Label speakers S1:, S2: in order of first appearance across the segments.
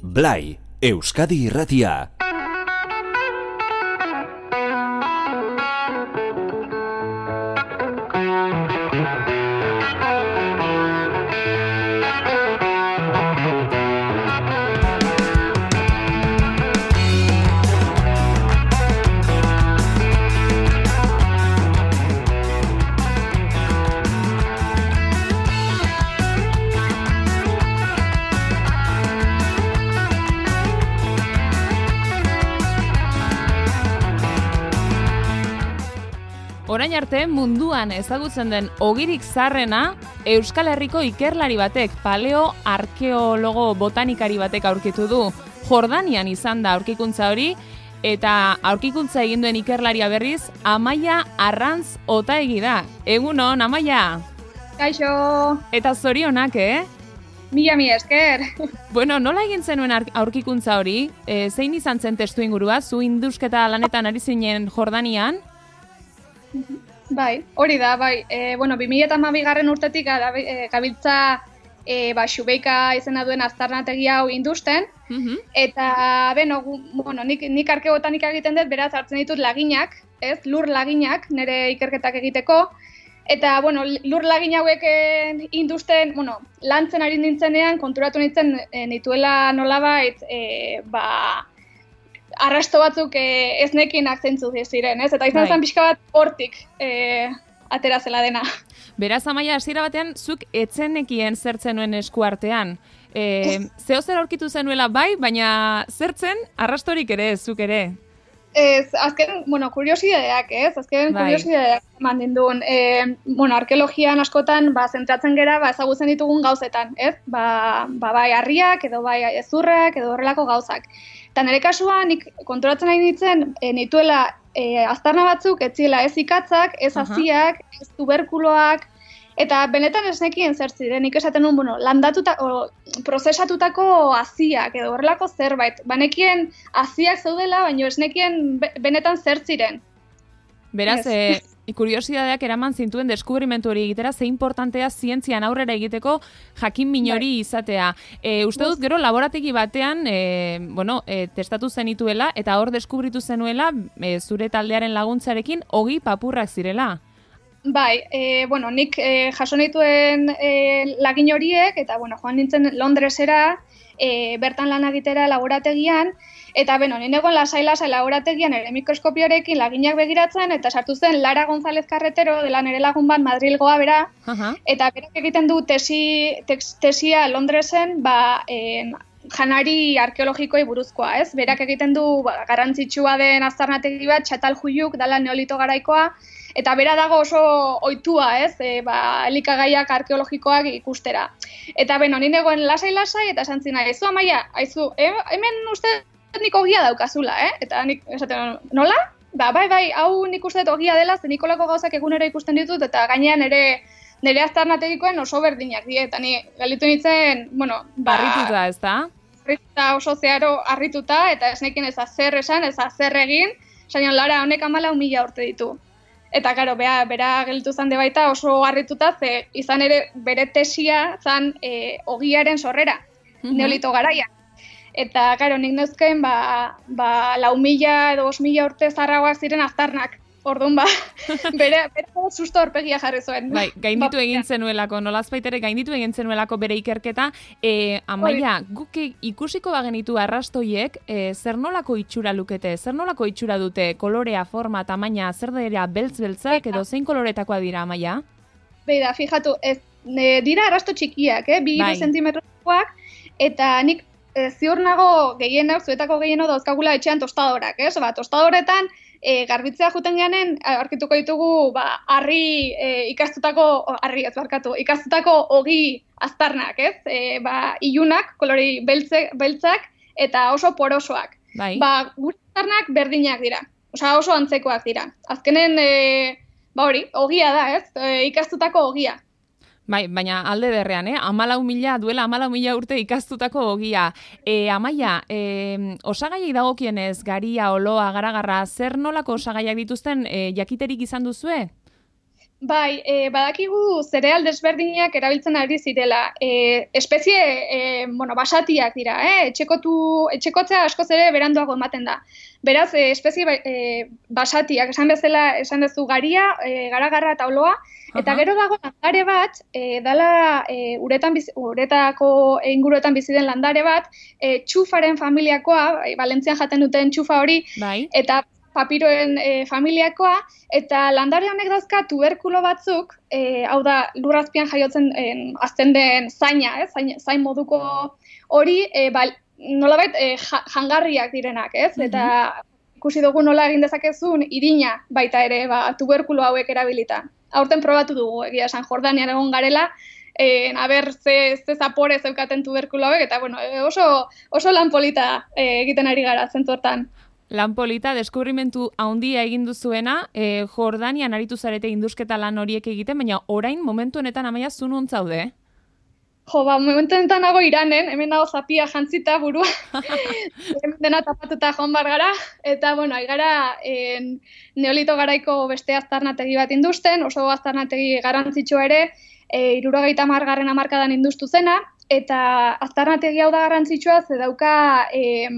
S1: Blai, Euskadi Irratia.
S2: Orain arte munduan ezagutzen den ogirik zaharrena Euskal Herriko ikerlari batek, paleoarkeologo botanikari batek aurkitu du. Jordanian izan da aurkikuntza hori, eta aurkikuntza egin duen ikerlaria berriz, Amaia Arrantz Otaegi da. Egunon, Amaia?
S3: Kaixo!
S2: Eta zorionak,
S3: Mila esker!
S2: Bueno, nola egin zenuen aurkikuntza hori? Zein izan zen testu ingurua? Zu indusketa lanetan ari zinen Jordanian?
S3: Bai, hori da, bai. 2012 urtetik gabiltza Xubeika izena duen aztarnategi hau industen, eta nik arkeobotanika egiten dut, beraz hartzen ditut laginak, lur laginak, nire ikerketak egiteko, eta lur lagin hauek industen, lantzen ari nintzenean, konturatu nintzen nituela nolabait, arrasto batzuk ez nekinak zentzu ziren, ez? Eta izan zen pixka bat hortik atera zela dena.
S2: Beraz, Amaia, hasiera batean, zuk etzenekien zertzen nuen eskuartean. Zeozer aurkitu zenuela bai, baina zertzen arrastorik ere, zuk ere?
S3: Azken, kuriosidadeak, ez? Kuriosidadeak mandin duen. Arkeologian askotan, zentratzen gera, ezagutzen ditugun gauzetan, ez? Bai harriak, edo bai ezurrak, edo horrelako gauzak. Eta nire kasuan, nik konturatzen nahi nintzen, nituela aztarna batzuk, ez zila ez ikatzak, ez haziak, ez tuberkuloak, eta benetan ez nekien zer ziren, nik esaten nuen, prozesatutako haziak, edo horrelako zerbait. Banekien haziak zeudela, baina ez nekien benetan zer ziren.
S2: Beraz, kuriosidadeak eraman zintuen deskubrimentu hori egitera, ze importantea zientzian aurrera egiteko jakin min hori izatea. Uste dut, gero laborategi batean, testatu zenituela, eta hor deskubritu zenuela, zure taldearen laguntzarekin, ogi papurrak zirela.
S3: Bai, nik jaso nituen lagin horiek, eta joan nintzen Londresera, bertan lan egitera laborategian, eta nire egon lasai laborategian ere mikroskopioarekin laginak begiratzen, eta sartu zen Lara González Carretero, dela nire lagun bat Madrilgoa bera, eta berak egiten du tesia Londresen, janari arkeologikoi buruzkoa, ez? Berak egiten du garrantzitsua den aztarnategi bat, Çatalhöyük, dela neolito garaikoa, eta bera dago oso ohitua, ez? Elikagaiak arkeologikoak ikustera. Eta nire egon lasai, eta esan zina, Amaia, hemen uste nik ogia daukazula, Eta nik esaten, nola? Bai, hau nik uste ogia dela, ze nikolako gauzak egunero ikusten ditut, eta gainean nire aztarnategikoen oso berdinak die, eta ni galitu nintzen,
S2: Harrituta, ez da?
S3: Harrituta, oso zeharo harrituta, eta ez nekin ez azer esan, ez azer egin, saion Lara honek 14.000 urte ditu. Eta, karo, bera gelitu zan de baita oso harrituta, ze izan ere bere tesia zan ogiaren sorrera, neolito garaian. Eta, karo, nik neuzken, 4.000 edo 5.000 urte zarragoak ziren aztarnak. Orduan, bere susto horpegia jarri zuen.
S2: Bai, gainditu egin zenuelako, nolazbait ere gainditu egin zenuelako bere ikerketa. Amaia, guk ikusiko bagenitu arrastoiek, zer nolako itxura lukete, zer nolako itxura dute, kolorea, forma, tamaina, zer dira beltz-beltzak, edo zein koloretakoa dira, Amaia?
S3: Beida, fijatu, dira arrasto txikiak, 2 zentimetrokoak, eta nik ziur nago zuetako gehieno dauzkagula etxean tostadorak, tostadoretan, garbitzea juten geanen, aurkituko ditugu ikastutako ogi aztarnak, ilunak, kolori beltzak, eta oso porosoak.
S2: Bai.
S3: Gure aztarnak berdinak dira, oso antzekoak dira. Azkenen, ogia da, ikastutako ogia.
S2: Bai, baina alde derrean, 14.000 urte ikastutako ogia. Amaia, osagaiei dagokienez, garia, oloa, garagarra, zer nolako osagaiak dituzten jakiterik izan duzue?
S3: Bai, badakigu zereal desberdinak erabiltzen ari zirela. Espezie, basatiak dira, etxekotzea askoz ere beranduago ematen da. Beraz, espezie basatiak, esan bezala, esan duzu garia, garagarra eta oloa, eta gero dago landare bat, dala uretako inguruetan bizi den landare bat, txufaren familiakoa, Valentzian jaten duten txufa hori,
S2: bai.
S3: eta papiroen familiakoa, eta landare honek dauzka tuberkulo batzuk, hau da, lurrazpian jaiotzen azten den zaina, zain moduko hori, nolabait jangarriak direnak, eta ikusi dugu nola egin dezakezun irina baita ere tuberkulo hauek erabilita. Aurten probatu dugu, egia esan Jordanian egon garela, aber ze zapore zeukaten tuberkulo hauek, eta bueno, oso lan polita egiten ari gara zentuertan.
S2: Lan polita, deskubrimentu handia egin duzuena, Jordanian aritu zarete indusketa lan horiek egiten, baina orain momentu honetan Amaia zu non zaude?
S3: Momentu honetan nago Iranen, hemen nago zapia jantzita burua, dena tapatuta joan bar gara, eta bueno, gara neolito garaiko beste aztarnategi bat induzten, oso aztarnategi garrantzitsua ere, 70. hamarkadan induztu zena, eta aztarnategi hau da garrantzitsua, ze dauka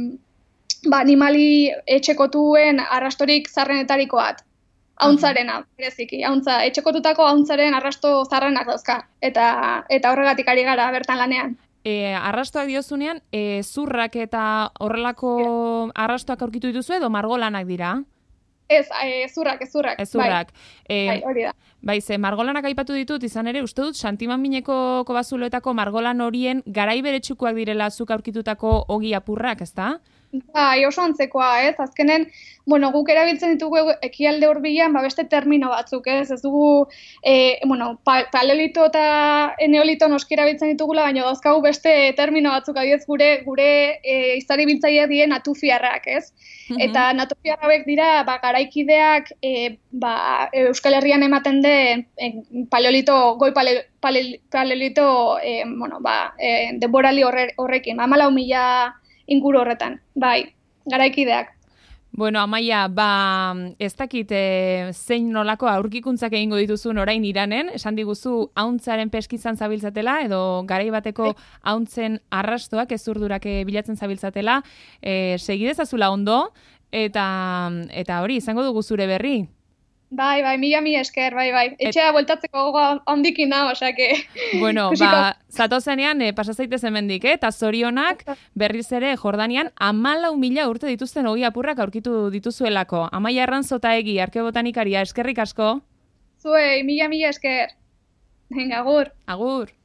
S3: animali etxekotuen arrastorik zarrenetariko bat. Hauntzarena, bereziki. Etxekotutako hauntzaren arrasto zarrenak dauzka. Eta horregatik ari gara bertan lanean.
S2: Arrastoak diozunean, zurrak eta horrelako arrastoak aurkitu dituzu edo margolanak dira?
S3: Ez, zurrak.
S2: Zurrak.
S3: Bai, hori da.
S2: Bai, ze margolanak aipatu ditut, izan ere, uste dut, Santimanmineko kobazuloetako margolan horien garai beretsukoak direla zuk aurkitutako ogi apurrak, ezta?
S3: Bai, oso antzekoa, azkenen, guk erabiltzen ditugu ekialde hurbilan beste termino batzuk, ez dugu, paleolito eta neolito noski erabiltzen ditugula, baina dauzkagu beste termino batzuk, adibidez gure izari biltzaileak dien natufiarrak, ez? Eta natufiarrak dira, garaikideak, Euskal Herrian ematen den paleolito, goi paleolito, denborali horrekin, 14.000 inguru horretan, bai, garaikideak.
S2: Bueno, Amaia, ez dakit zein nolako aurkikuntzak egingo dituzun orain Iranen, esan diguzu hauntzaren peskizan zabiltzatela, edo garai bateko hauntzen arrastoak ezurdurak bilatzen zabiltzatela, segidezazula ondo, eta hori, izango dugu zure berri.
S3: Bai, mila esker, bai. Etxea bueltatzeko gogoa handikin da, osake.
S2: Bueno, zatozenean pasazaitez hemendik, eta zorionak berriz ere Jordanian 14.000 urte dituzten ogi apurrak aurkitu dituzuelako. Amaia Arrantzotaegi, arkeobotanikaria, eskerrik asko.
S3: Zuei, mila esker. Venga, agur.
S2: Agur.